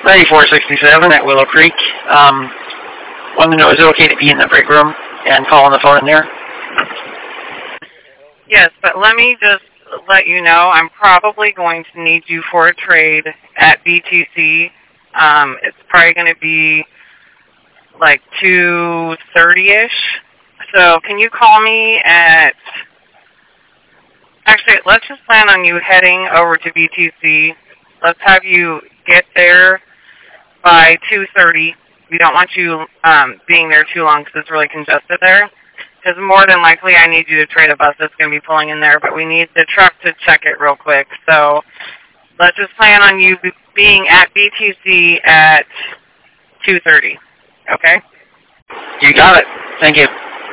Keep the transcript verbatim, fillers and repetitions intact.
ninety-four sixty-seven at Willow Creek. Um, wanted to know, is it okay to be in the break room and call on the phone in there? Yes, but let me just let you know, I'm probably going to need you for a trade at B T C. Um, it's probably going to be like two thirty-ish. So can you call me at... Actually, let's just plan on you heading over to B T C. Let's have you get there by two thirty. We don't want you um, being there too long because it's really congested there. Because more than likely I need you to trade a bus that's going to be pulling in there, but we need the truck to check it real quick. So let's just plan on you being at B T C at two thirty. Okay? You got it. Thank you.